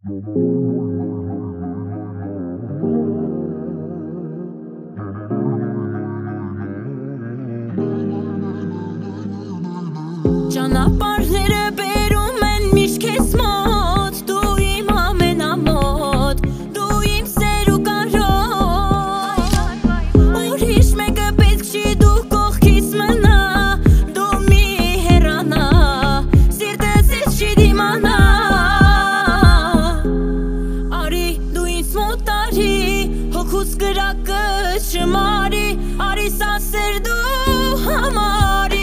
Ճանապարհները բերում են միշտ քեզ մոտ, դու իմ ամենամոտ, դու իմ սեր ու կարոտ, ուրիշ մեկը պետք չի դու կողքիս մնա, դու մի հեռանա, սիրտս ես չի դիմանա, արի դու ինձ մոտ արի, հոգուս կրակը չմարի, արի սա սեր դու համարի.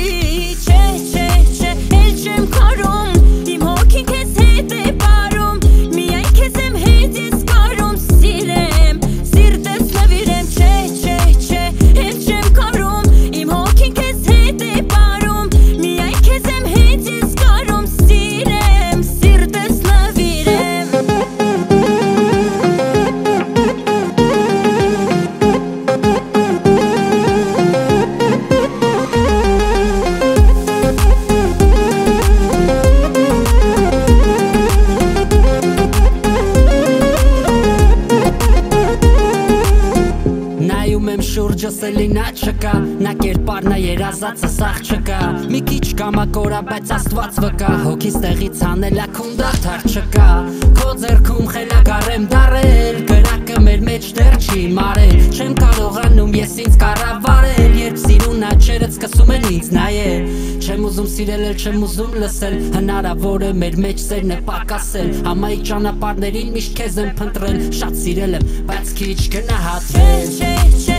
Շուրջս էլի նա չկա, նա կերպարն է երազածը սաղ չկա, մի քիչ կամակորա, բայց աստված վկա, հոգիս տեղից հանելա քուն դադար չկա, քո ձեռքում խելագարեմ դարել, կրակը մեր մեջ դեռ չի մարել, չեմ կարողանում ես ինձ կառավարել, երբ սիրուն աչերդ սկսում են ինձ նայել, չեմ ուզում սիրել էլ չեմ ուզում լսել, հնարավոր է մեր մեջ սերն է պակասել, համայի ճանապարհներին միշտ քեզ եմ փնտրել, շատ սիրել եմ, բայց քիչ գնահատվել.